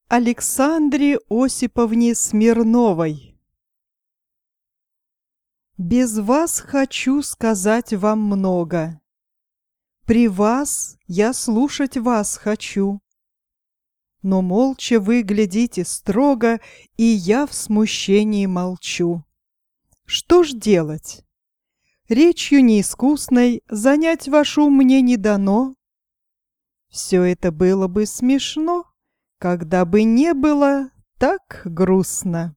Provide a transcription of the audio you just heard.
Александре Осиповне Смирновой. Без вас хочу сказать вам много. При вас я слушать вас хочу. Но молча вы глядите строго, и я в смущении молчу. Что ж делать? Речью неискусной занять ваш ум мне не дано. Все это было бы смешно, когда бы не было так грустно.